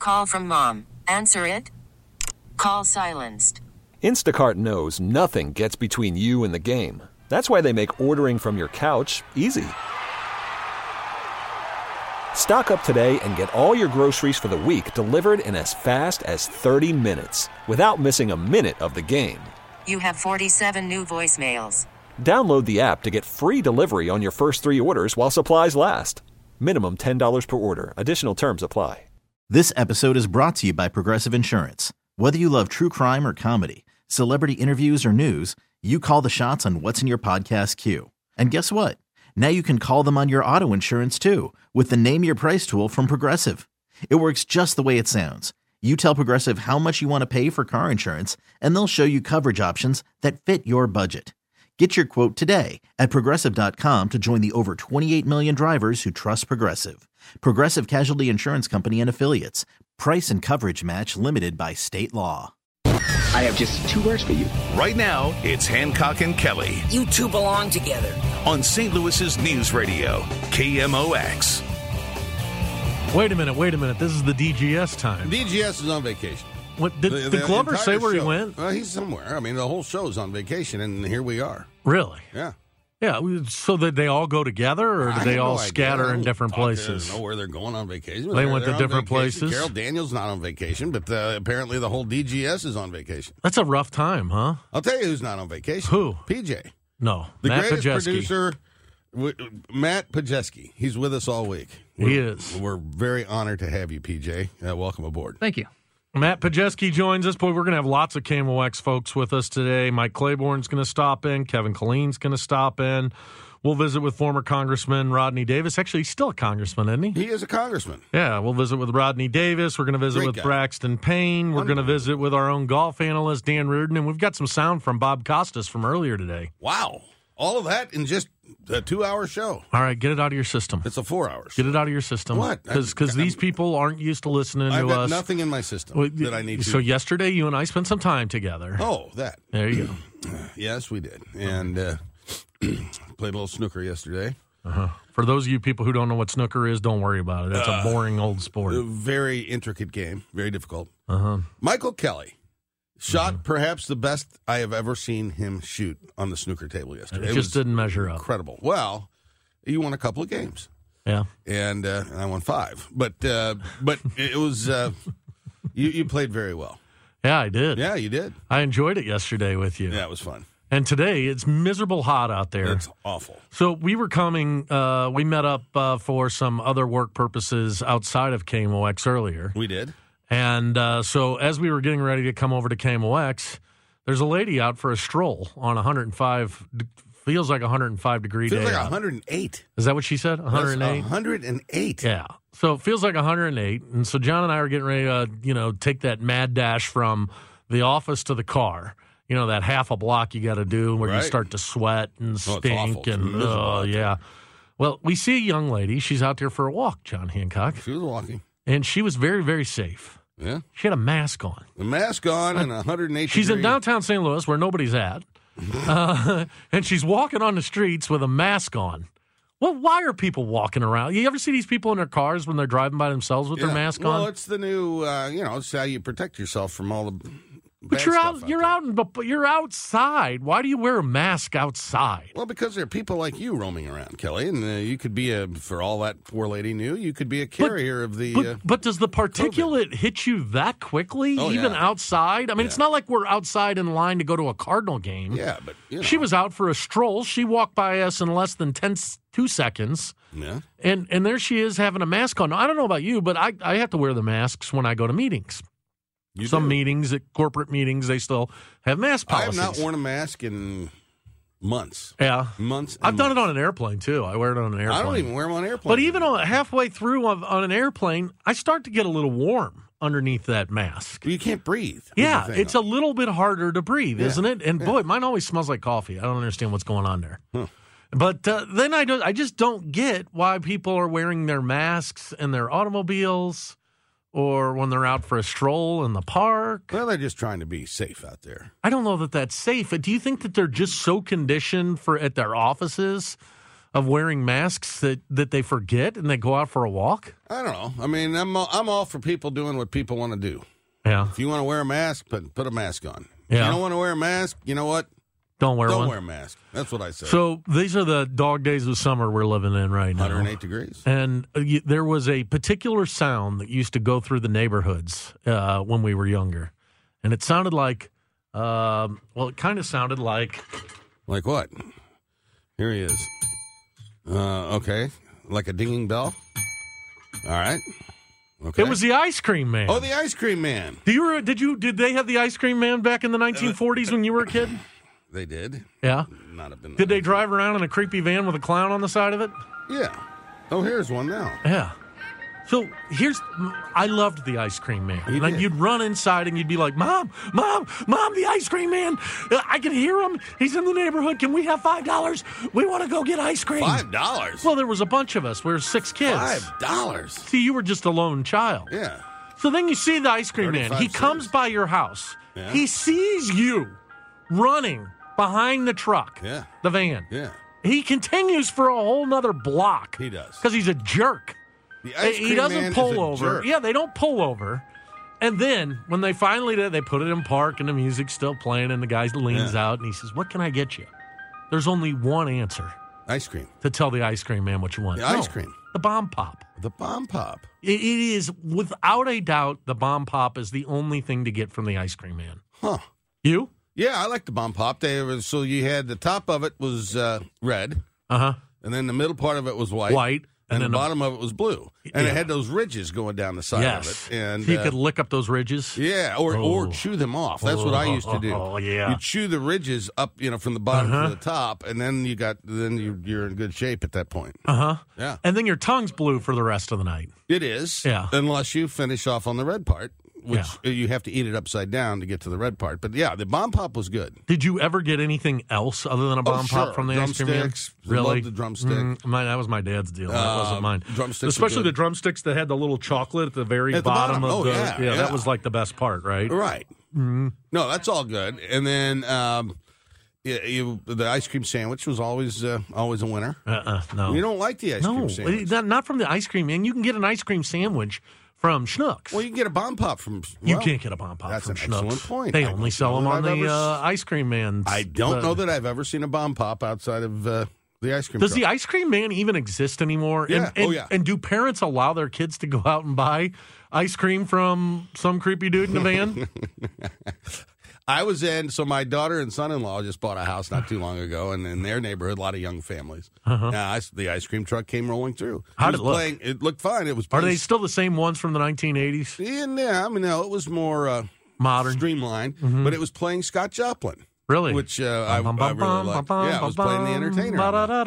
Call from mom. Answer it. Call silenced. Instacart knows nothing gets between you and the game. That's why they make ordering from your couch easy. Stock up today and get all your groceries for the week delivered in as fast as 30 minutes without missing a minute of the game. You have 47 new voicemails. Download the app to get free delivery on your first 3 orders while supplies last. Minimum $10 per order. Additional terms apply. This episode is brought to you by Progressive Insurance. Whether you love true crime or comedy, celebrity interviews or news, you call the shots on what's in your podcast queue. And guess what? Now you can call them on your auto insurance too with the Name Your Price tool from Progressive. It works just the way it sounds. You tell Progressive how much you want to pay for car insurance, and they'll show you coverage options that fit your budget. Get your quote today at Progressive.com to join the over 28 million drivers who trust Progressive. Progressive Casualty Insurance Company and Affiliates. Price and coverage match limited by state law. I have just 2 words for you. Right now, it's Hancock and Kelly. You two belong together. On St. Louis's News Radio, KMOX. Wait a minute. This is the DGS time. DGS is on vacation. What did Glover say where he went? He's somewhere. I mean, the whole show is on vacation, and here we are. Really? Yeah. Yeah, so that they all go together, or do they all scatter in different places? I don't know where they're going on vacation. They went to different places? Carol Daniels not on vacation, but apparently the whole DGS is on vacation. That's a rough time, huh? I'll tell you who's not on vacation. Who? PJ. No, the Matt greatest Pajeski. producer, Matt Pajeski. He's with us all week. He is. We're very honored to have you, PJ. Welcome aboard. Thank you. Matt Pajeski joins us. Boy, we're going to have lots of KMOX folks with us today. Mike Claiborne's going to stop in. Kevin Killeen's going to stop in. We'll visit with former Congressman Rodney Davis. Actually, he's still a congressman, isn't he? He is a congressman. Yeah, we'll visit with Rodney Davis. We're going to visit with Braxton Payne. We're going to visit with our own golf analyst, Dan Reardon. And we've got some sound from Bob Costas from earlier today. Wow. All of that in just a 2-hour show. All right, get it out of your system. It's a 4-hour show. Get it out of your system. What? Because these people aren't used to listening to us. I've got nothing in my system that I need to. So yesterday, you and I spent some time together. Oh, that. There you go. Yes, we did. And played a little snooker yesterday. Uh-huh. For those of you people who don't know what snooker is, don't worry about it. It's a boring old sport. A very intricate game. Very difficult. Uh-huh. Michael Kelly shot perhaps the best I have ever seen him shoot on the snooker table yesterday. It just didn't measure up. Incredible. Well, you won a couple of games. Yeah. And I won 5. But it was you played very well. Yeah, I did. Yeah, you did. I enjoyed it yesterday with you. Yeah, it was fun. And today, it's miserable hot out there. It's awful. So we were coming, we met up for some other work purposes outside of KMOX earlier. We did. And so as we were getting ready to come over to KMOX, there's a lady out for a stroll on feels like 105 degree day. Feels like out. 108. Is that what she said? 108? 108. Yeah. So it feels like 108. And so John and I are getting ready to, take that mad dash from the office to the car. You know, that half a block you got to do where you start to sweat and stink. Yeah. Well, we see a young lady. She's out there for a walk, John Hancock. She was walking. And she was very, very safe. Yeah. She had a mask on. A mask on and 108 She's in downtown St. Louis where nobody's at. And she's walking on the streets with a mask on. Well, why are people walking around? You ever see these people in their cars when they're driving by themselves with their mask on? Well, it's the new, it's how you protect yourself from all the But you're outside. Why do you wear a mask outside? Well, because there are people like you roaming around, Kelly, and you could be for all that poor lady knew, you could be a carrier of the. But does the particulate hit you that quickly, even outside? I mean, it's not like we're outside in line to go to a Cardinal game. Yeah, but she was out for a stroll. She walked by us in less than 2 seconds. Yeah, and there she is having a mask on. I don't know about you, but I have to wear the masks when I go to meetings. Some meetings, at corporate meetings, they still have mask policies. I have not worn a mask in months. Yeah. Months. I've done it on an airplane, too. I wear it on an airplane. I don't even wear them on an airplane. But even halfway through on an airplane, I start to get a little warm underneath that mask. You can't breathe. Yeah, it's a little bit harder to breathe, isn't it? And boy, mine always smells like coffee. I don't understand what's going on there. Huh. But then I just don't get why people are wearing their masks in their automobiles or when they're out for a stroll in the park. Well, they're just trying to be safe out there. I don't know that that's safe. Do you think that they're just so conditioned at their offices of wearing masks that they forget and they go out for a walk? I don't know. I mean, I'm all for people doing what people want to do. Yeah. If you want to wear a mask, put a mask on. Yeah. If you don't want to wear a mask, you know what? Don't wear one. Don't wear a mask. That's what I say. So these are the dog days of summer we're living in right now. 108 degrees. And there was a particular sound that used to go through the neighborhoods when we were younger. And it sounded like, it kind of sounded like. Like what? Here he is. Okay. Like a dinging bell? All right. Okay. It was the ice cream man. Oh, the ice cream man. Did they have the ice cream man back in the 1940s when you were a kid? They did. Yeah. Not have been. Did they drive around in a creepy van with a clown on the side of it? Yeah. Oh, here's one now. Yeah. So I loved the ice cream man. You Like did. you'd run inside and you'd be like, Mom, the ice cream man. I can hear him. He's in the neighborhood. Can we have $5? We want to go get ice cream. $5? Well, there was a bunch of us. We were 6 kids. $5? See, you were just a lone child. Yeah. So then you see the ice cream man. 35 He comes cents. by your house. Yeah. He sees you running behind the truck, Yeah. the van. Yeah. He continues for a whole nother block. He does. Because he's a jerk. The ice cream He doesn't man pull is a over. jerk. Yeah, they don't pull over. And then when they finally did, they put it in park and the music's still playing and the guy leans out and he says, "What can I get you?" There's only one answer Ice cream. to tell the ice cream man what you want. The ice cream. The bomb pop. The bomb pop. It is, without a doubt, the bomb pop is the only thing to get from the ice cream man. Huh. You? Yeah, I like the bomb pop. So you had the top of it was red, Uh-huh. and then the middle part of it was white. White. And then the bottom of it was blue. And Yeah. it had those ridges going down the side Yes. of it. And he could lick up those ridges. yeah, or chew them off. That's what I used to do. Oh, yeah. You chew the ridges up, from the bottom to the top, and then you're in good shape at that point. Uh-huh. Yeah. And then your tongue's blue for the rest of the night. It is. Yeah. Unless you finish off on the red part, which you have to eat it upside down to get to the red part. But yeah, the bomb pop was good. Did you ever get anything else other than a bomb sure. pop from the ice cream man? Drumsticks. Really? Loved the drumstick. That was my dad's deal. That wasn't mine. Drumsticks were Especially good. the drumsticks that had the little chocolate at the very At the bottom bottom. of Oh, the. yeah. That was like the best part, right? Right. Mm-hmm. No, that's all good. And then the ice cream sandwich was always a winner. No. You don't like the ice cream sandwich? Not from the ice cream man. You can get an ice cream sandwich from Schnucks. Well, you can get a bomb pop from. You can't get a bomb pop that's from an Schnucks. excellent point. They I only don't sell know them that on I've the ever ice cream man. I don't know that I've ever seen a bomb pop outside of the ice cream. Does truck. the ice cream man even exist anymore? Yeah. And, and do parents allow their kids to go out and buy ice cream from some creepy dude in a van? I was in, so my daughter and son-in-law just bought a house not too long ago, and in their neighborhood, a lot of young families. The ice cream truck came rolling through. How did it look? It looked fine. It was. Are they still the same ones from the 1980s? Yeah, I mean, no, it was more Modern. streamlined, but it was playing Scott Joplin. Really? Which I really liked. Yeah, it was playing The Entertainer.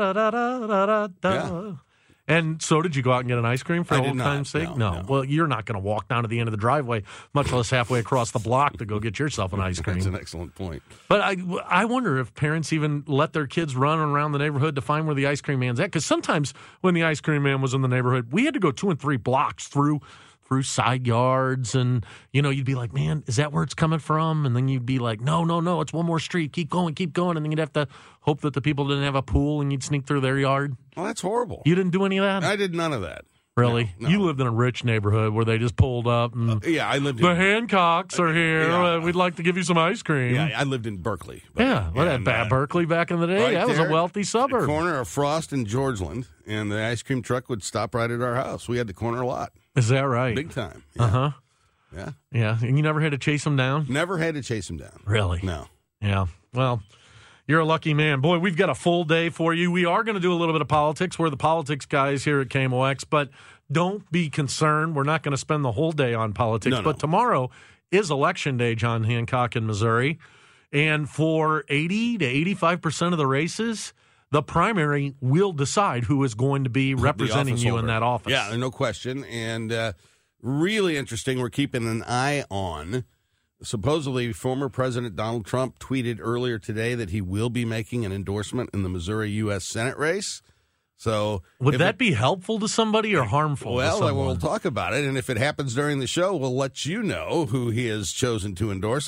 Yeah. And so did you go out and get an ice cream for I old did not, time's sake? no. Well, you're not going to walk down to the end of the driveway, much less halfway across the block to go get yourself an ice cream. That's an excellent point. But I wonder if parents even let their kids run around the neighborhood to find where the ice cream man's at. Because sometimes when the ice cream man was in the neighborhood, we had to go 2 and 3 blocks through side yards. And, you'd be like, man, is that where it's coming from? And then you'd be like, no, it's one more street. Keep going. And then you'd have to hope that the people didn't have a pool and you'd sneak through their yard. Well, that's horrible. You didn't do any of that? I did none of that. Really? No. You lived in a rich neighborhood where they just pulled up and Yeah, I lived the in. Hancocks are here. Yeah. We'd like to give you some ice cream. Yeah, I lived in Berkeley. Berkeley back in the day. Right that was there, a wealthy suburb. The corner of Frost and Georgeland, and the ice cream truck would stop right at our house. We had the corner lot. Is that right? Big time. Yeah. Uh-huh. Yeah. Yeah. And you never had to chase them down? Never had to chase him down. Really? No. Yeah. Well, you're a lucky man. Boy, we've got a full day for you. We are going to do a little bit of politics. We're the politics guys here at KMOX, but don't be concerned. We're not going to spend the whole day on politics. No. But tomorrow is Election Day, John Hancock, in Missouri. And for 80 to 85% of the races, the primary will decide who is going to be representing you in that office. Yeah, no question. And really interesting. We're keeping an eye on. Supposedly, former President Donald Trump tweeted earlier today that he will be making an endorsement in the Missouri U.S. Senate race. So, would that be helpful to somebody or harmful to someone? Well, we'll talk about it. And if it happens during the show, we'll let you know who he has chosen to endorse. And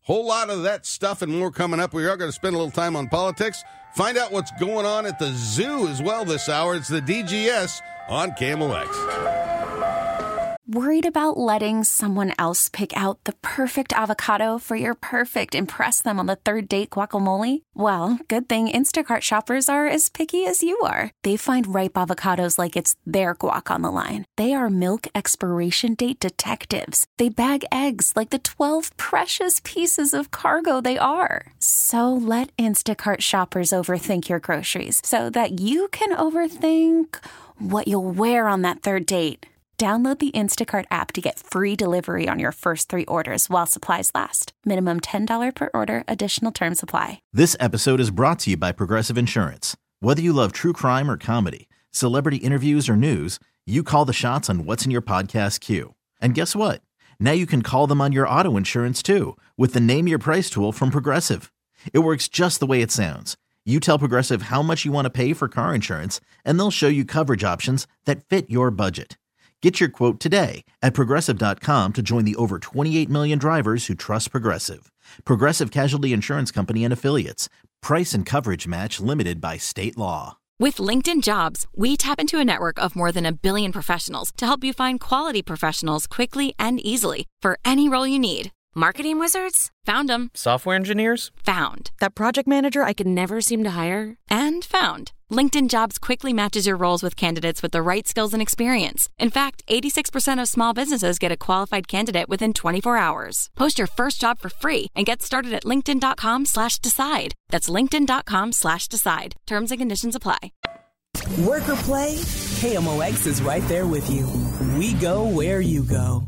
Whole lot of that stuff and more coming up. We are going to spend a little time on politics. Find out what's going on at the zoo as well this hour. It's the DGS on KMOX. Worried about letting someone else pick out the perfect avocado for your perfect impress them on the third date guacamole? Well, good thing Instacart shoppers are as picky as you are. They find ripe avocados like it's their guac on the line. They are milk expiration date detectives. They bag eggs like the 12 precious pieces of cargo they are. So let Instacart shoppers overthink your groceries so that you can overthink what you'll wear on that third date. Download the Instacart app to get free delivery on your first 3 orders while supplies last. Minimum $10 per order. Additional terms apply. This episode is brought to you by Progressive Insurance. Whether you love true crime or comedy, celebrity interviews or news, you call the shots on what's in your podcast queue. And guess what? Now you can call them on your auto insurance too with the Name Your Price tool from Progressive. It works just the way it sounds. You tell Progressive how much you want to pay for car insurance, and they'll show you coverage options that fit your budget. Get your quote today at Progressive.com to join the over 28 million drivers who trust Progressive. Progressive Casualty Insurance Company and Affiliates. Price and coverage match limited by state law. With LinkedIn Jobs, we tap into a network of more than 1 billion professionals to help you find quality professionals quickly and easily for any role you need. Marketing wizards? Found them. Software engineers? Found. That project manager I could never seem to hire? And found. LinkedIn Jobs quickly matches your roles with candidates with the right skills and experience. In fact, 86% of small businesses get a qualified candidate within 24 hours. Post your first job for free and get started at linkedin.com/decide. That's linkedin.com/decide. Terms and conditions apply. Work or play, KMOX is right there with you. We go where you go.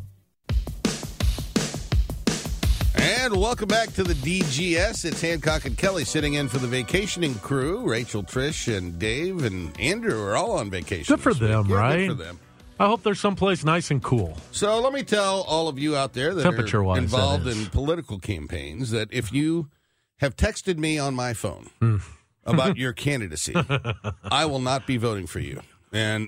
And welcome back to the DGS. It's Hancock and Kelly sitting in for the vacationing crew. Rachel, Trish, and Dave and Andrew are all on vacation. Good for them, right? Good for them. I hope there's someplace nice and cool. So let me tell all of you out there that are involved in political campaigns that if you have texted me on my phone about your candidacy, I will not be voting for you. And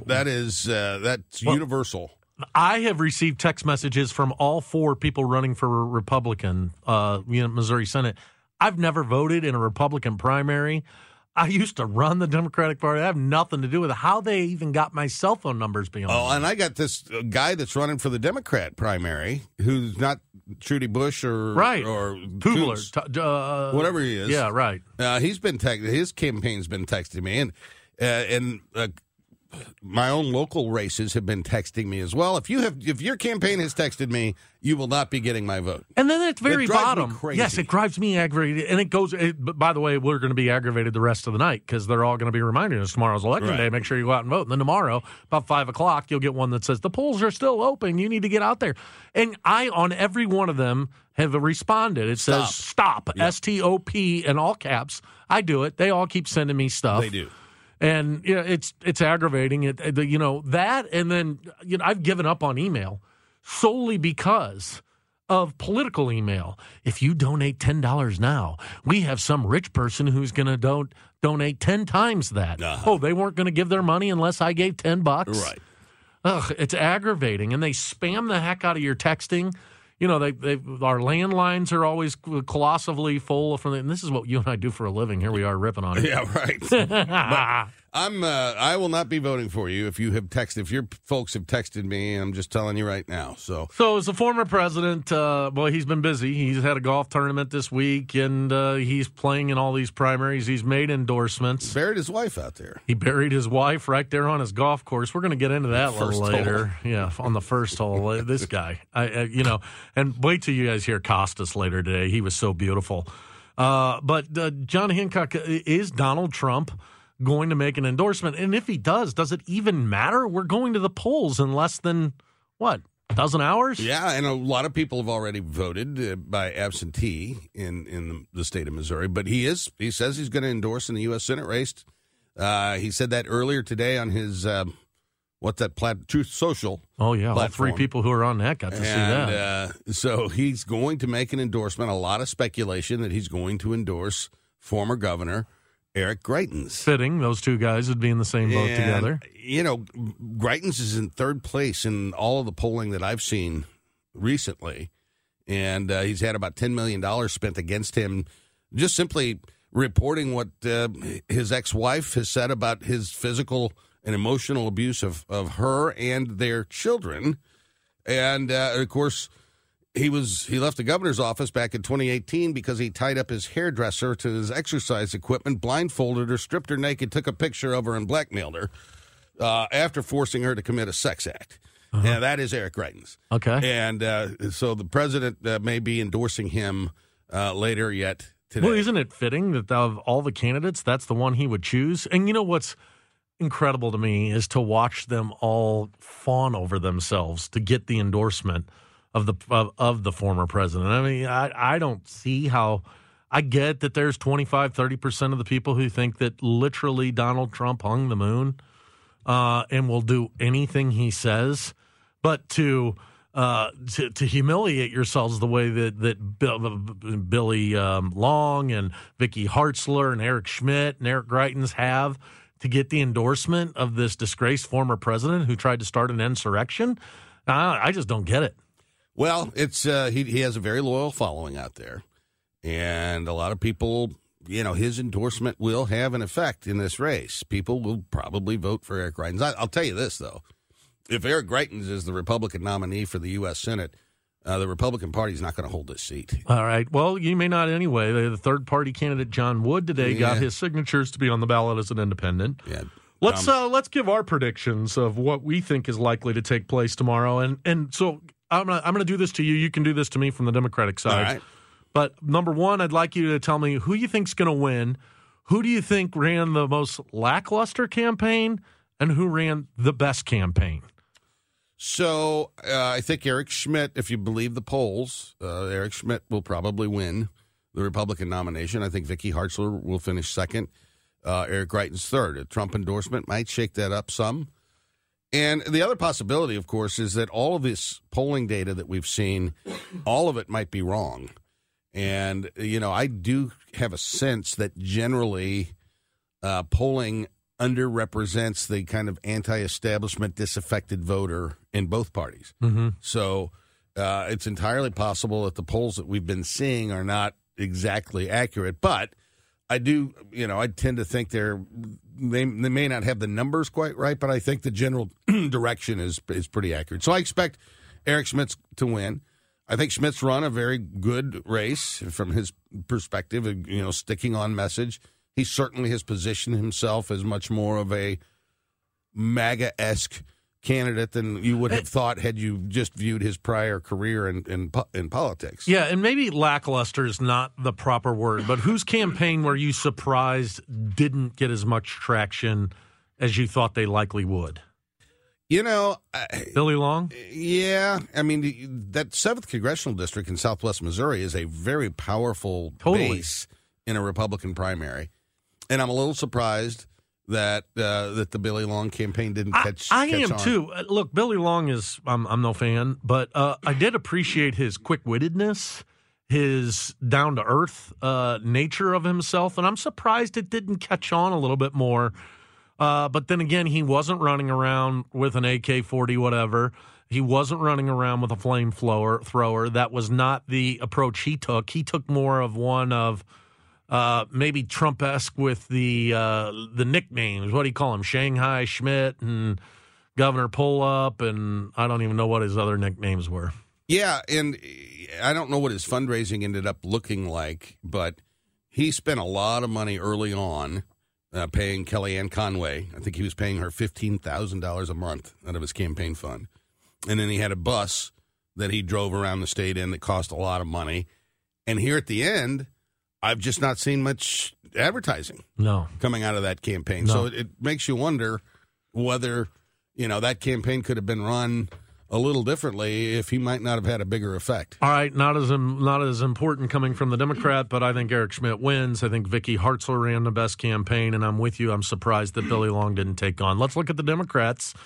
that's universal. I have received text messages from all 4 people running for Republican, Missouri Senate. I've never voted in a Republican primary. I used to run the Democratic Party. I have nothing to do with how they even got my cell phone numbers beyond. Oh, and I got this guy that's running for the Democrat primary who's not Trudy Bush or Tubler, whatever he is. Yeah, right. He's been his campaign's been texting me, and my own local races have been texting me as well. If your campaign has texted me, you will not be getting my vote. And then at the very bottom, yes, it drives me aggravated. And it goes. By the way, we're going to be aggravated the rest of the night because they're all going to be reminding us tomorrow's election day. Make sure you go out and vote. And then tomorrow, about 5:00, you'll get one that says the polls are still open. You need to get out there. And I, on every one of them, have responded. It says stop. Yep. STOP in all caps. I do it. They all keep sending me stuff. They do. And it's aggravating. That, and then I've given up on email solely because of political email. If you donate $10 now, we have some rich person who's going to donate 10 times that. Oh, they weren't going to give their money unless I gave $10. Right. Ugh, it's aggravating, and they spam the heck out of your texting. Our landlines are always colossally full and this is what you and I do for a living. Here we are ripping on it. Yeah, right. But I will not be voting for you if your folks have texted me. I'm just telling you right now. So as a former president, he's been busy. He's had a golf tournament this week, and he's playing in all these primaries. He's made endorsements. He buried his wife out there. He buried his wife right there on his golf course. We're going to get into that a little later. Yeah, on the first hole. This guy, and wait till you guys hear Costas later today. He was so beautiful. But John Hancock, is Donald Trump going to make an endorsement? And if he does it even matter? We're going to the polls in less than, a dozen hours? Yeah, and a lot of people have already voted by absentee in the state of Missouri. But he says he's going to endorse in the U.S. Senate race. He said that earlier today on his Truth Social. Oh, yeah, platform. All 3 people who are on that got to see that. So he's going to make an endorsement. A lot of speculation that he's going to endorse former Governor Eric Greitens. Fitting. Those 2 guys would be in the same boat together. Greitens is in 3rd place in all of the polling that I've seen recently. and he's had about $10 million spent against him, just simply reporting what his ex-wife has said about his physical and emotional abuse of her and their children. And, of course, he left the governor's office back in 2018 because he tied up his hairdresser to his exercise equipment, blindfolded her, stripped her naked, took a picture of her, and blackmailed her after forcing her to commit a sex act. And that is Eric Greitens. Okay. And so the president may be endorsing him later yet today. Well, isn't it fitting that of all the candidates, that's the one he would choose? And you know what's incredible to me is to watch them all fawn over themselves to get the endorsement of the former president. I mean, I don't see how. I get that there's 25-30% of the people who think that literally Donald Trump hung the moon and will do anything he says, but to humiliate yourselves the way that Billy Long and Vicky Hartzler and Eric Schmidt and Eric Greitens have to get the endorsement of this disgraced former president who tried to start an insurrection, I just don't get it. Well, it's he has a very loyal following out there, and a lot of people, his endorsement will have an effect in this race. People will probably vote for Eric Greitens. I'll tell you this, though. If Eric Greitens is the Republican nominee for the U.S. Senate, the Republican Party is not going to hold this seat. All right. Well, you may not anyway. The third-party candidate, John Wood, today got his signatures to be on the ballot as an independent. Yeah. Let's give our predictions of what we think is likely to take place tomorrow. And so I'm gonna do this to you. You can do this to me from the Democratic side. All right. But number one, I'd like you to tell me who you think's going to win. Who do you think ran the most lackluster campaign, and who ran the best campaign? So I think Eric Schmidt, if you believe the polls, Eric Schmidt will probably win the Republican nomination. I think Vicky Hartzler will finish second. Eric Greitens third. A Trump endorsement might shake that up some. And the other possibility, of course, is that all of this polling data that we've seen, all of it might be wrong. And, I do have a sense that generally polling underrepresents the kind of anti-establishment, disaffected voter in both parties. Mm-hmm. So it's entirely possible that the polls that we've been seeing are not exactly accurate. But I do, I tend to think they may not have the numbers quite right, but I think the general direction is pretty accurate. So I expect Eric Schmidt to win. I think Schmidt's run a very good race from his perspective, sticking on message. He certainly has positioned himself as much more of a MAGA-esque candidate than you would have thought had you just viewed his prior career in politics. Yeah, and maybe lackluster is not the proper word, but whose campaign were you surprised didn't get as much traction as you thought they likely would? Billy Long? Yeah. I mean, that 7th Congressional District in southwest Missouri is a very powerful base in a Republican primary. And I'm a little surprised that the Billy Long campaign didn't catch on. I am, too. Look, Billy Long is, I'm no fan, but I did appreciate his quick-wittedness, his down-to-earth nature of himself, and I'm surprised it didn't catch on a little bit more. But then again, he wasn't running around with an AK-40 whatever. He wasn't running around with a flamethrower. That was not the approach he took. He took more of one of maybe Trump-esque with the nicknames. What do you call him? Shanghai Schmidt and Governor Pull-Up, and I don't even know what his other nicknames were. Yeah, and I don't know what his fundraising ended up looking like, but he spent a lot of money early on paying Kellyanne Conway. I think he was paying her $15,000 a month out of his campaign fund. And then he had a bus that he drove around the state in that cost a lot of money. And here at the end, I've just not seen much advertising coming out of that campaign. So it makes you wonder whether, that campaign could have been run a little differently if he might not have had a bigger effect. All right, not as important coming from the Democrat, but I think Eric Schmidt wins. I think Vicky Hartzler ran the best campaign, and I'm with you. I'm surprised that Billy Long didn't take on. Let's look at the Democrats.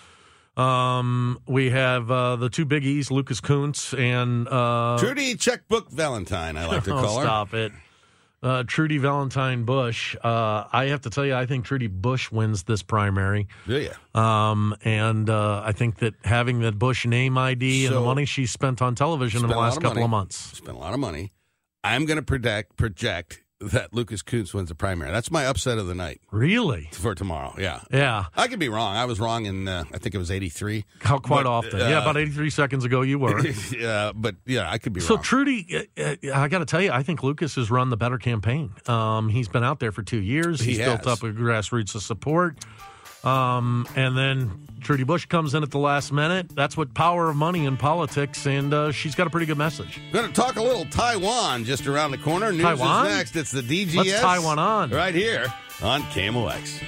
We have the two biggies, Lucas Kuntz and Trudy Checkbook Valentine, I like to call her. Stop it. Trudy Valentine Bush. I have to tell you, I think Trudy Bush wins this primary. Yeah. And I think that having the Bush name ID and the money she spent on television in the last couple of months. Spent a lot of money. I'm going to project that Lucas Kunce wins the primary. That's my upset of the night. Really? For tomorrow, yeah. Yeah. I could be wrong. I was wrong in, I think it was 83. Quite often. Yeah, about 83 seconds ago you were. Yeah, but yeah, I could be wrong. So Trudy, I got to tell you, I think Lucas has run the better campaign. He's been out there for 2 years. He's built up a grassroots of support. And then Trudy Bush comes in at the last minute. That's what power of money in politics, and she's got a pretty good message. We're going to talk a little Taiwan just around the corner. News Taiwan? is next. It's the DGS. Let's Taiwan on. Right here on KMOX.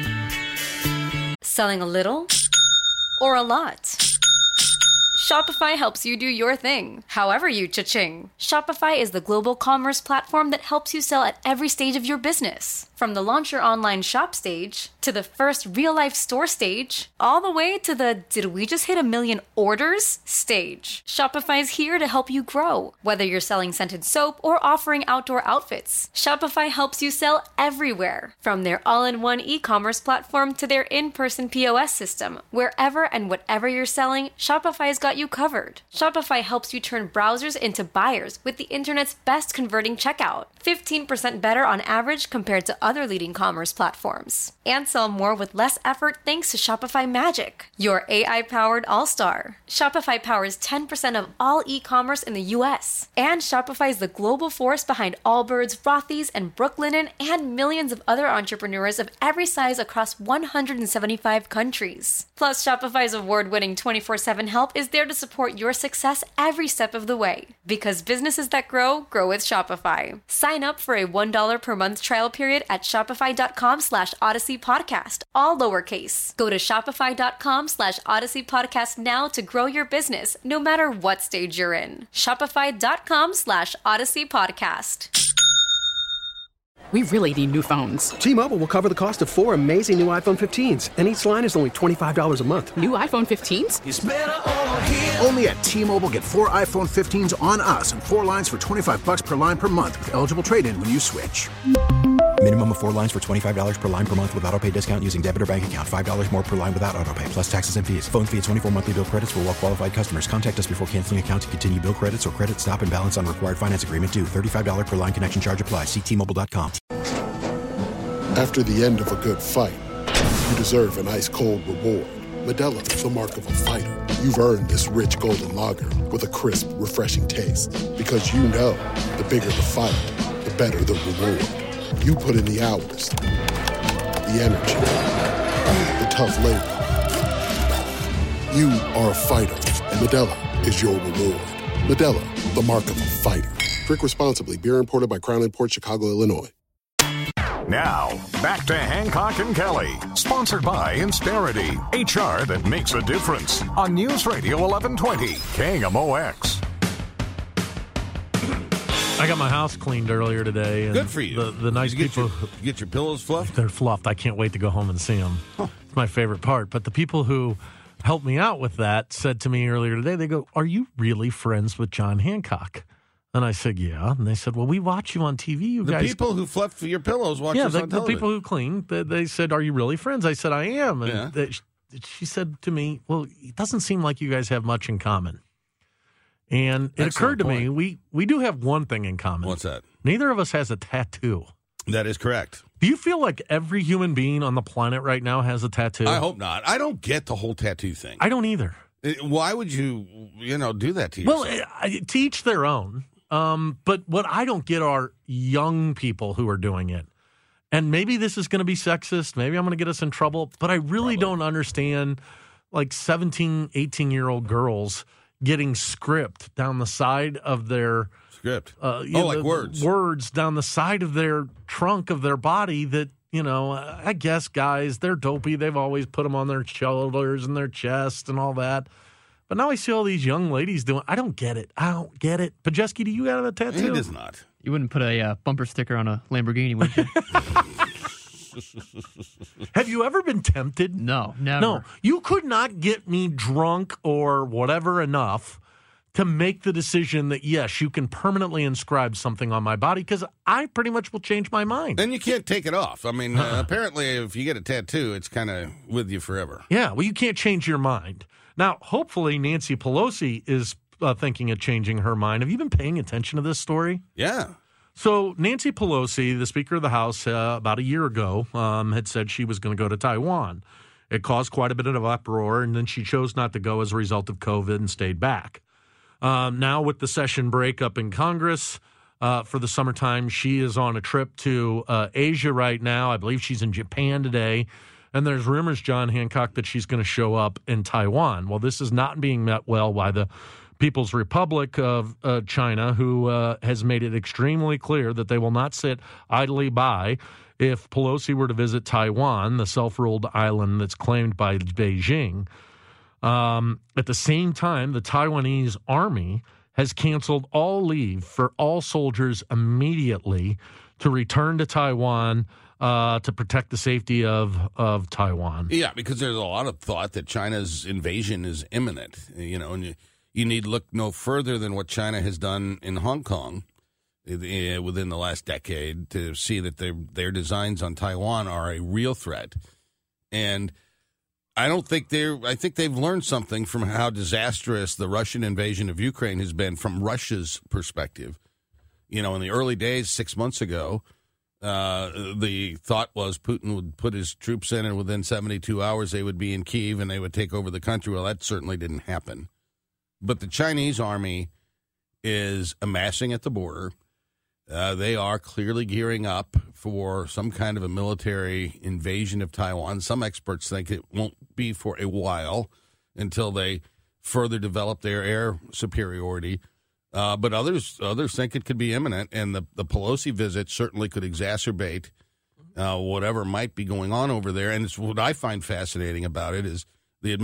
Selling a little or a lot? Shopify helps you do your thing, however you cha-ching. Shopify is the global commerce platform that helps you sell at every stage of your business. From the launch your online shop stage, to the first real-life store stage, all the way to the did we just hit 1 million orders stage. Shopify's here to help you grow. Whether you're selling scented soap or offering outdoor outfits, Shopify helps you sell everywhere. From their all-in-one e-commerce platform to their in-person POS system, wherever and whatever you're selling, Shopify's got you covered. Shopify helps you turn browsers into buyers with the internet's best converting checkout. 15% better on average compared to other leading commerce platforms. And sell more with less effort thanks to Shopify Magic, your AI-powered all-star. Shopify powers 10% of all e-commerce in the U.S. And Shopify is the global force behind Allbirds, Rothy's, and Brooklinen, and millions of other entrepreneurs of every size across 175 countries. Plus, Shopify's award-winning 24/7 help is there to support your success every step of the way. Because businesses that grow with Shopify. Sign up for a $1 per month trial period at shopify.com/Odyssey Podcast, all lowercase. Go to shopify.com/Odyssey Podcast now to grow your business, no matter what stage you're in. Shopify.com/Odyssey Podcast. We really need new phones. T-Mobile will cover the cost of 4 amazing new iPhone 15s, and each line is only $25 a month. New iPhone 15s? It's better over here. Only at T-Mobile, get 4 iPhone 15s on us and 4 lines for $25 per line per month with eligible trade-in when you switch. Minimum of 4 lines for $25 per line per month with autopay discount using debit or bank account. $5 more per line without autopay, plus taxes and fees. Phone fee at 24 monthly bill credits for well-qualified customers. Contact us before canceling account to continue bill credits or credit stop and balance on required finance agreement due. $35 per line connection charge applies. See T-Mobile.com. After the end of a good fight, you deserve an ice-cold reward. Modelo is the mark of a fighter. You've earned this rich golden lager with a crisp, refreshing taste. Because you know, the bigger the fight, the better the reward. You put in the hours, the energy, the tough labor. You are a fighter, and Modelo is your reward. Modelo, the mark of a fighter. Drink responsibly. Beer imported by Crown Imports, Chicago, Illinois. Now, back to Hancock and Kelly, sponsored by Insperity, HR that makes a difference, on News Radio 1120, KMOX. I got my house cleaned earlier today. And good for you. The nice people. You get your pillows fluffed? They're fluffed. I can't wait to go home and see them. Huh. It's my favorite part. But the people who helped me out with that said to me earlier today, they go, "Are you really friends with John Hancock?" And I said, yeah. And they said, well, we watch you on TV. You guys. The people who fluff your pillows watch us on television. The people who clean, they said, are you really friends? I said, I am. And she said to me, well, it doesn't seem like you guys have much in common. And it occurred to me, we do have one thing in common. What's that? Neither of us has a tattoo. That is correct. Do you feel like every human being on the planet right now has a tattoo? I hope not. I don't get the whole tattoo thing. I don't either. Why would you do that to yourself? Well, to each their own. But what I don't get are young people who are doing it. And maybe this is going to be sexist. Maybe I'm going to get us in trouble. But I really don't understand, like 17, 18-year-old girls getting script down the side of their like words. Words down the side of their trunk of their body that, I guess guys, they're dopey. They've always put them on their shoulders and their chest and all that. But now I see all these young ladies doing. I don't get it. Pajeski, do you have a tattoo? He does not. You wouldn't put a bumper sticker on a Lamborghini, would you? Have you ever been tempted? No, never. No, you could not get me drunk or whatever enough to make the decision that, yes, you can permanently inscribe something on my body because I pretty much will change my mind. And you can't take it off. I mean, apparently if you get a tattoo, it's kind of with you forever. Yeah, well, you can't change your mind. Now, hopefully Nancy Pelosi is thinking of changing her mind. Have you been paying attention to this story? Yeah. So Nancy Pelosi, the Speaker of the House, about a year ago, had said she was going to go to Taiwan. It caused quite a bit of uproar, and then she chose not to go as a result of COVID and stayed back. Now with the session break up in Congress for the summertime, she is on a trip to Asia right now. I believe she's in Japan today. And there's rumors, John Hancock, that she's going to show up in Taiwan. Well, this is not being met well by the People's Republic of China, who has made it extremely clear that they will not sit idly by if Pelosi were to visit Taiwan, the self-ruled island that's claimed by Beijing. At the same time, the Taiwanese army has canceled all leave for all soldiers immediately to return to Taiwan to protect the safety of Taiwan. Yeah, because there's a lot of thought that China's invasion is imminent, and you need look no further than what China has done in Hong Kong within the last decade to see that their designs on Taiwan are a real threat. And I think they've learned something from how disastrous the Russian invasion of Ukraine has been from Russia's perspective. In the early days, 6 months ago, the thought was Putin would put his troops in, and within 72 hours they would be in Kyiv and they would take over the country. Well, that certainly didn't happen. But the Chinese army is amassing at the border. They are clearly gearing up for some kind of a military invasion of Taiwan. Some experts think it won't be for a while until they further develop their air superiority. But others think it could be imminent, and the Pelosi visit certainly could exacerbate whatever might be going on over there. And it's what I find fascinating about it is the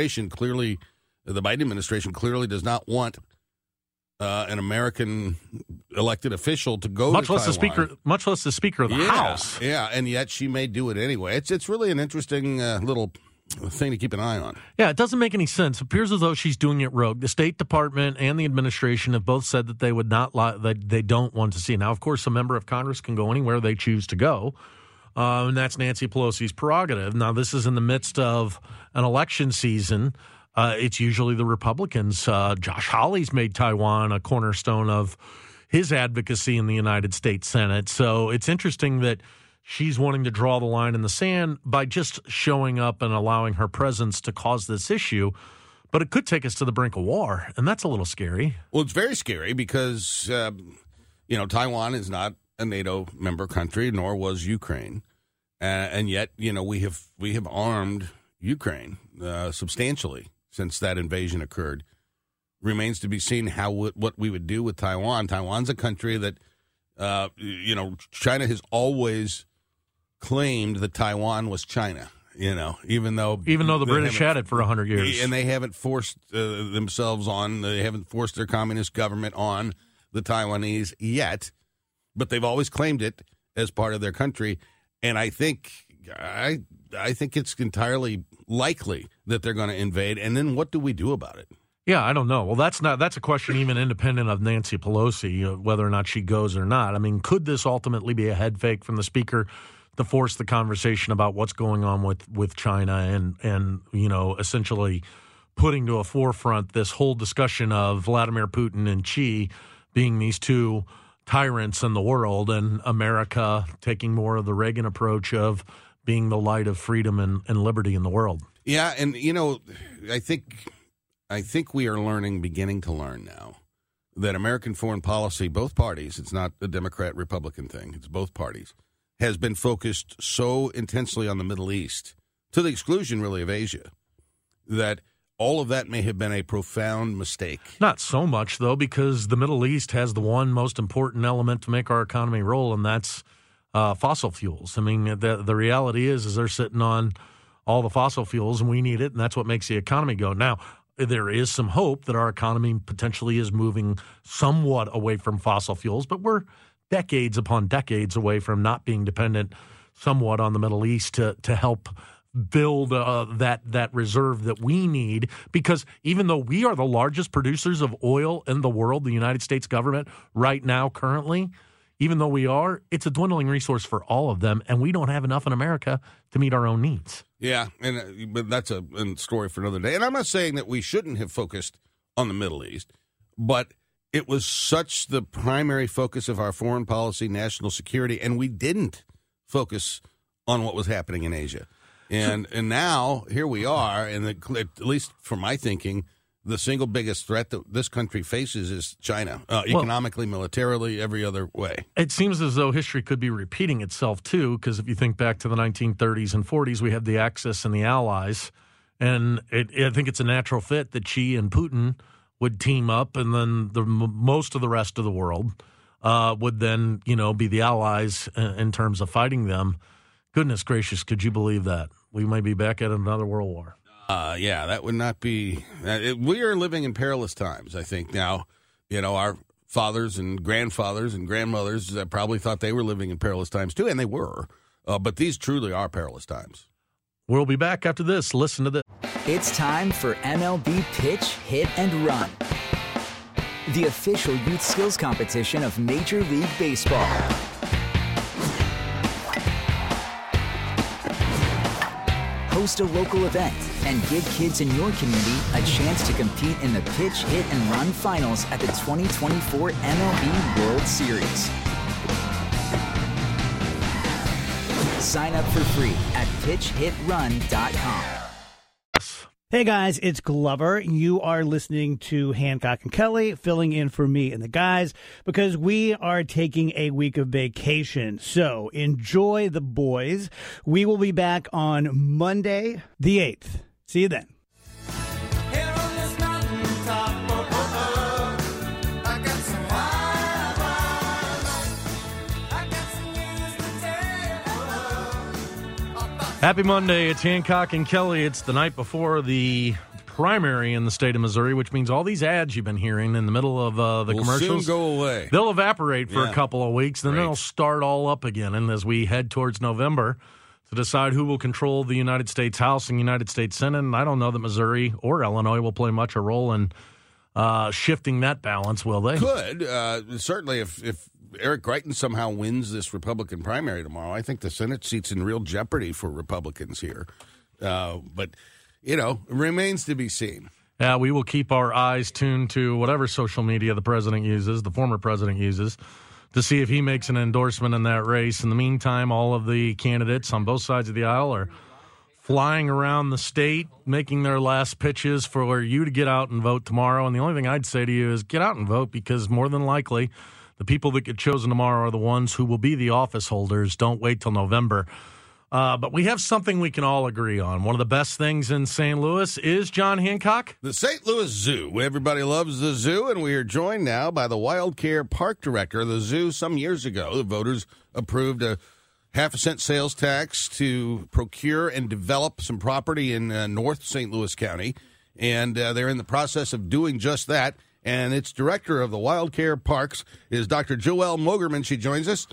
Biden administration clearly does not want an American elected official to go much to less Taiwan. Much less the Speaker of the House. Yeah, and yet she may do it anyway. It's really an interesting little thing to keep an eye on. Yeah, it doesn't make any sense. It appears as though she's doing it rogue. The State Department and the administration have both said that they would not that they don't want to see. Now, of course, a member of Congress can go anywhere they choose to go, and that's Nancy Pelosi's prerogative. Now, this is in the midst of an election season. It's usually the Republicans. Josh Hawley's made Taiwan a cornerstone of his advocacy in the United States Senate. So it's interesting that she's wanting to draw the line in the sand by just showing up and allowing her presence to cause this issue. But it could take us to the brink of war, and that's a little scary. Well, it's very scary because, Taiwan is not a NATO member country, nor was Ukraine. And yet, we have armed Ukraine substantially since that invasion occurred. Remains to be seen what we would do with Taiwan. Taiwan's a country that, China has always claimed that Taiwan was China, even though the British had it for 100 years. And they haven't forced they haven't forced their communist government on the Taiwanese yet, but they've always claimed it as part of their country. And I think it's entirely likely that they're going to invade. And then what do we do about it? Yeah, I don't know. Well, that's a question even independent of Nancy Pelosi, whether or not she goes or not. I mean, could this ultimately be a head fake from the Speaker to force the conversation about what's going on with China and essentially putting to a forefront this whole discussion of Vladimir Putin and Xi being these two tyrants in the world, and America taking more of the Reagan approach of being the light of freedom and liberty in the world. Yeah, and I think we are beginning to learn now that American foreign policy, both parties, it's not a Democrat-Republican thing, it's both parties, has been focused so intensely on the Middle East, to the exclusion really of Asia, that all of that may have been a profound mistake. Not so much, though, because the Middle East has the one most important element to make our economy roll, and that's fossil fuels. I mean, the reality is they're sitting on all the fossil fuels, and we need it, and that's what makes the economy go. Now, there is some hope that our economy potentially is moving somewhat away from fossil fuels, but we're decades upon decades away from not being dependent somewhat on the Middle East to help build that reserve that we need, because even though we are the largest producers of oil in the world, the United States government right now currently, even though we are, it's a dwindling resource for all of them, and we don't have enough in America to meet our own needs. Yeah, but that's a story for another day. And I'm not saying that we shouldn't have focused on the Middle East, but it was such the primary focus of our foreign policy, national security, and we didn't focus on what was happening in Asia. And now, here we are, and at least for my thinking, the single biggest threat that this country faces is China, economically, militarily, every other way. It seems as though history could be repeating itself, too, because if you think back to the 1930s and 40s, we had the Axis and the Allies, and I think it's a natural fit that Xi and Putin would team up, and then most of the rest of the world would then, be the allies in terms of fighting them. Goodness gracious, could you believe that? We might be back at another world war. Yeah, that would not be. We are living in perilous times, I think. Now, our fathers and grandfathers and grandmothers probably thought they were living in perilous times, too, and they were. But these truly are perilous times. We'll be back after this. Listen to this. It's time for MLB Pitch, Hit, and Run, the official youth skills competition of Major League Baseball. Host a local event and give kids in your community a chance to compete in the Pitch, Hit, and Run finals at the 2024 MLB World Series. Sign up for free at pitchhitrun.com. Hey guys, it's Glover. You are listening to Hancock and Kelly, filling in for me and the guys, because we are taking a week of vacation. So enjoy the boys. We will be back on Monday, the 8th. See you then. Happy Monday. It's Hancock and Kelly. It's the night before the primary in the state of Missouri, which means all these ads you've been hearing in the middle of the commercials soon go away. They'll evaporate for a couple of weeks, then they'll start all up again. And as we head towards November to decide who will control the United States House and United States Senate, and I don't know that Missouri or Illinois will play much a role in shifting that balance, will they? Could. Certainly if Eric Greitens somehow wins this Republican primary tomorrow, I think the Senate seat's in real jeopardy for Republicans here. But, it remains to be seen. Yeah, we will keep our eyes tuned to whatever social media the president uses, the former president uses, to see if he makes an endorsement in that race. In the meantime, all of the candidates on both sides of the aisle are flying around the state, making their last pitches for you to get out and vote tomorrow. And the only thing I'd say to you is get out and vote, because more than likely the people that get chosen tomorrow are the ones who will be the office holders. Don't wait till November. But we have something we can all agree on. One of the best things in St. Louis is, John Hancock, the St. Louis Zoo. Everybody loves the zoo, and we are joined now by the Wild Care Park Director of the zoo. Some years ago, the voters approved a 50-cent sales tax to procure and develop some property in North St. Louis County, and they're in the process of doing just that. And its director of the Wild Care Parks is Dr. Joelle Mogerman. She joins us.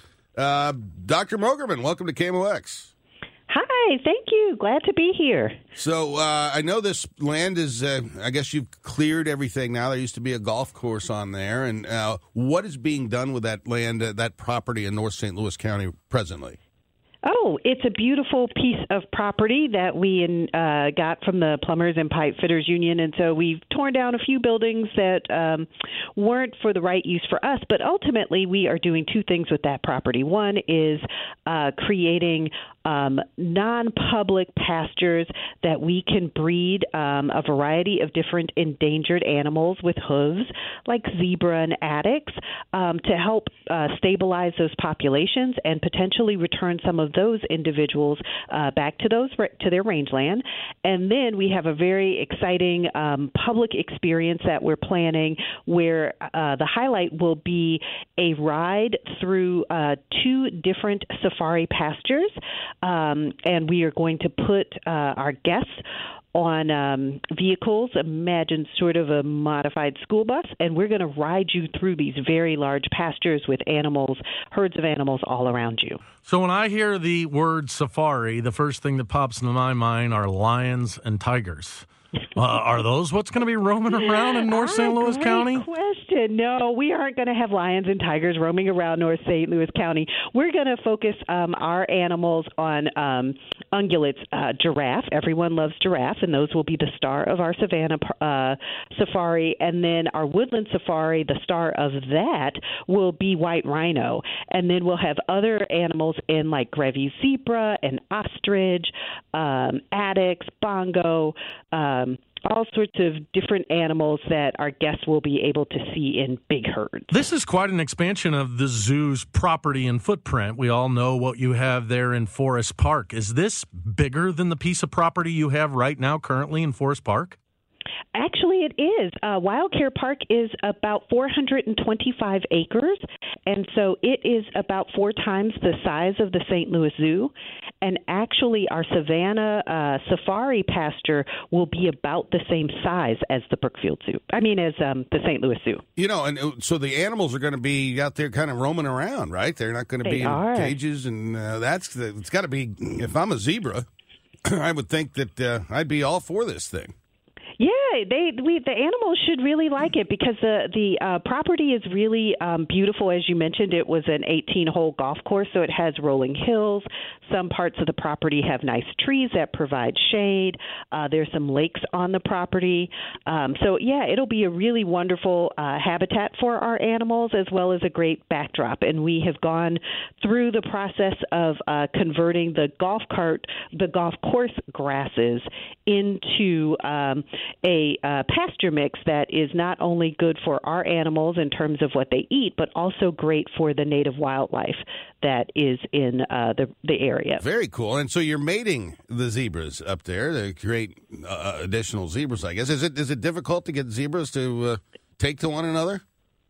Dr. Mogerman, welcome to KMOX. Hi, thank you. Glad to be here. So I know this land is, I guess you've cleared everything now. There used to be a golf course on there. And what is being done with that land, that property in North St. Louis County presently? Oh, it's a beautiful piece of property that we got from the Plumbers and Pipe Fitters Union. And so we've torn down a few buildings that weren't for the right use for us. But ultimately, we are doing two things with that property. One is creating non-public pastures that we can breed a variety of different endangered animals with hooves, like zebra and addax, to help stabilize those populations and potentially return some of those individuals back to their rangeland. And then we have a very exciting public experience that we're planning, where the highlight will be a ride through two different safari pastures. and we are going to put our guests on vehicles. Imagine sort of a modified school bus, and we're going to ride you through these very large pastures with animals, herds of animals all around you. So when I hear the word safari, the first thing that pops into my mind are lions and tigers. Are those what's going to be roaming around in North St. Louis County? Great question. No, we aren't going to have lions and tigers roaming around North St. Louis County. We're going to focus our animals on ungulates, giraffe. Everyone loves giraffe, and those will be the star of our Savannah safari. And then our woodland safari, the star of that will be white rhino. And then we'll have other animals in like Grevy's zebra and ostrich, addax, bongo, all sorts of different animals that our guests will be able to see in big herds. This is quite an expansion of the zoo's property and footprint. We all know what you have there in Forest Park. Is this bigger than the piece of property you have right now currently in Forest Park? Actually, it is. Wild Care Park is about 425 acres, and so it is about 4 times the size of the St. Louis Zoo. And actually, our Savannah Safari pasture will be about the same size as the Brookfield Zoo. As the St. Louis Zoo. And so the animals are going to be out there kind of roaming around, right? They're not going to be in cages, and it's got to be. If I'm a zebra, I would think that I'd be all for this thing. Yeah, the animals should really like it because the property is really beautiful. As you mentioned, it was an 18-hole golf course, so it has rolling hills. Some parts of the property have nice trees that provide shade. There's some lakes on the property. It'll be a really wonderful habitat for our animals as well as a great backdrop. And we have gone through the process of converting the golf course grasses into a pasture mix that is not only good for our animals in terms of what they eat, but also great for the native wildlife that is in the area. Very cool. And so you're mating the zebras up there to create additional zebras, I guess. Is it difficult to get zebras to take to one another?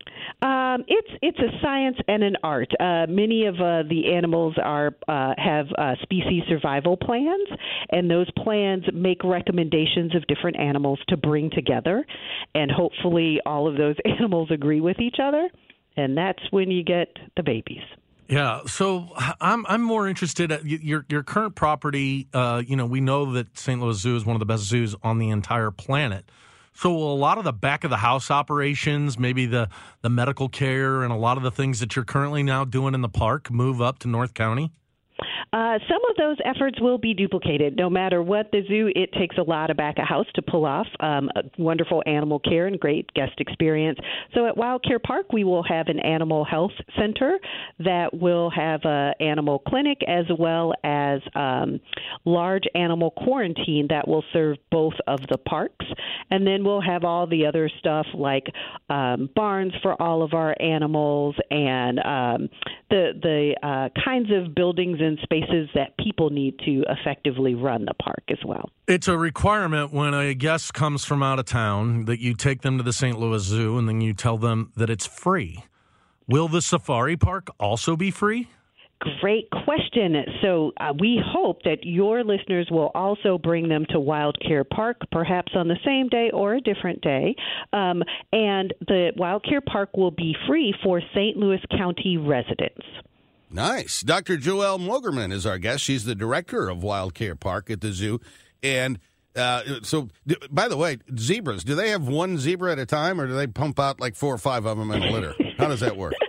It's a science and an art. Many of the animals have species survival plans, and those plans make recommendations of different animals to bring together, and hopefully all of those animals agree with each other, and that's when you get the babies. Yeah, so I'm more interested at your current property. We know that St. Louis Zoo is one of the best zoos on the entire planet. So will a lot of the back-of-the-house operations, maybe the medical care and a lot of the things that you're currently now doing in the park move up to North County? Some of those efforts will be duplicated. No matter what the zoo, it takes a lot of back-of-house to pull off wonderful animal care and great guest experience. So at Wild Care Park, we will have an animal health center that will have an animal clinic as well as large animal quarantine that will serve both of the parks. And then we'll have all the other stuff like barns for all of our animals and the kinds of buildings and spaces that people need to effectively run the park as well. It's a requirement when a guest comes from out of town that you take them to the St. Louis Zoo and then you tell them that it's free. Will the safari park also be free? Great question. So we hope that your listeners will also bring them to Wild Care Park, perhaps on the same day or a different day. And the Wild Care Park will be free for St. Louis County residents. Nice. Dr. Joelle Mogerman is our guest. She's the director of Wild Care Park at the zoo. And so, by the way, zebras, do they have one zebra at a time, or do they pump out like 4 or 5 of them in a litter? How does that work?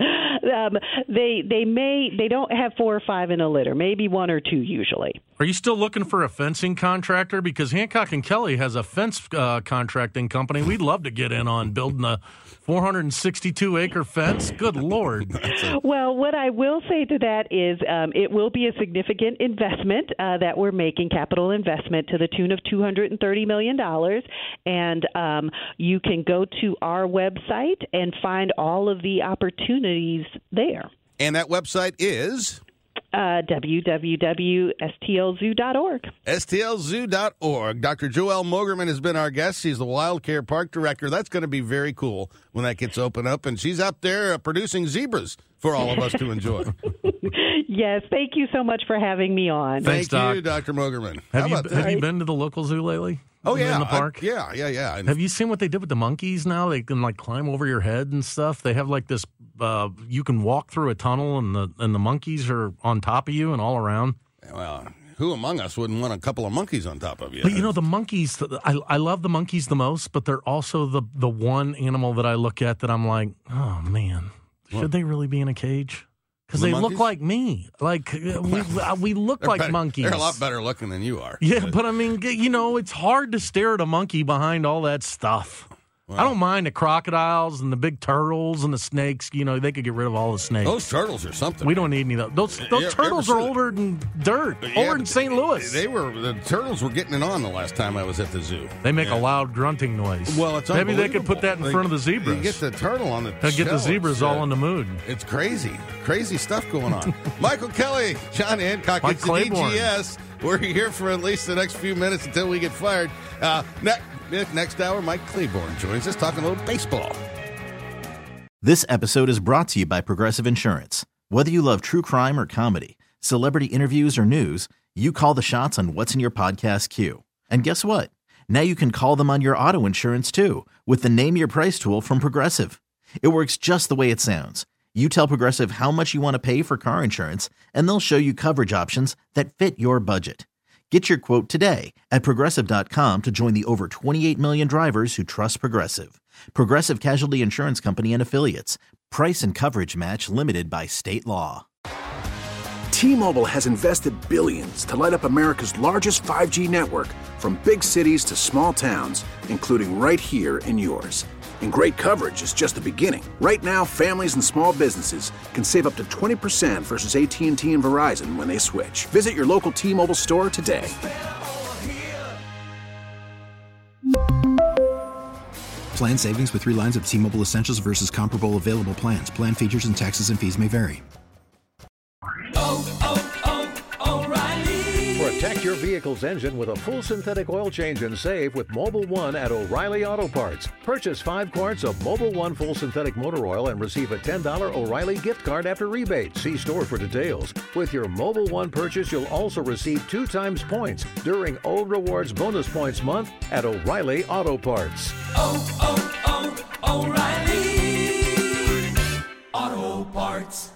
They don't have 4 or 5 in a litter, maybe 1 or 2 usually. Are you still looking for a fencing contractor? Because Hancock and Kelly has a fence contracting company. We'd love to get in on building a 462-acre fence. Good Lord. Well, what I will say to that is it will be a significant investment that we're making, capital investment to the tune of $230 million. And you can go to our website and find all of the opportunities there. And that website is? www.stlzoo.org. STLZoo.org. Dr. Joelle Mogerman has been our guest. She's the Wild Care Park Director. That's going to be very cool when that gets opened up. And she's out there producing zebras for all of us to enjoy. Yes, thank you so much for having me on. Thanks, Thank you, Dr. Mogerman. Have you been to the local zoo lately? Oh, yeah. In the park? Yeah. Have you seen what they did with the monkeys now? They can, like, climb over your head and stuff. They have, like, this, you can walk through a tunnel, and the monkeys are on top of you and all around. Well, who among us wouldn't want a couple of monkeys on top of you? But, you know, the monkeys, I love the monkeys the most, but they're also the one animal that I look at that I'm like, oh, man, should they really be in a cage? Because they look like me. Like, we look like monkeys. They're a lot better looking than you are. Yeah, but I mean, you know, it's hard to stare at a monkey behind all that stuff. Wow. I don't mind the crocodiles and the big turtles and the snakes. You know, they could get rid of all the snakes. Those turtles are something. We don't need any of those. Those turtles are older than dirt. Older than St. Louis. The turtles were getting it on the last time I was at the zoo. They make a loud grunting noise. Well, it's maybe they could put that in front of the zebras. You get the turtle on the get the zebras all in the mood. It's crazy stuff going on. Michael Kelly, John Hancock, Mike it's Claiborne. EGS. We're here for at least the next few minutes until we get fired. Next hour, Mike Claiborne joins us talking a little baseball. This episode is brought to you by Progressive Insurance. Whether you love true crime or comedy, celebrity interviews or news, you call the shots on what's in your podcast queue. And guess what? Now you can call them on your auto insurance too with the Name Your Price tool from Progressive. It works just the way it sounds. You tell Progressive how much you want to pay for car insurance, and they'll show you coverage options that fit your budget. Get your quote today at Progressive.com to join the over 28 million drivers who trust Progressive. Progressive Casualty Insurance Company and Affiliates. Price and coverage match limited by state law. T-Mobile has invested billions to light up America's largest 5G network, from big cities to small towns, including right here in yours. And great coverage is just the beginning. Right now, families and small businesses can save up to 20% versus AT&T and Verizon when they switch. Visit your local T-Mobile store today. Plan savings with 3 lines of T-Mobile Essentials versus comparable available plans. Plan features and taxes and fees may vary. Protect your vehicle's engine with a full synthetic oil change and save with Mobil 1 at O'Reilly Auto Parts. Purchase 5 quarts of Mobil 1 full synthetic motor oil and receive a $10 O'Reilly gift card after rebate. See store for details. With your Mobil 1 purchase, you'll also receive 2 times points during O Rewards Bonus Points Month at O'Reilly Auto Parts. O'Reilly Auto Parts.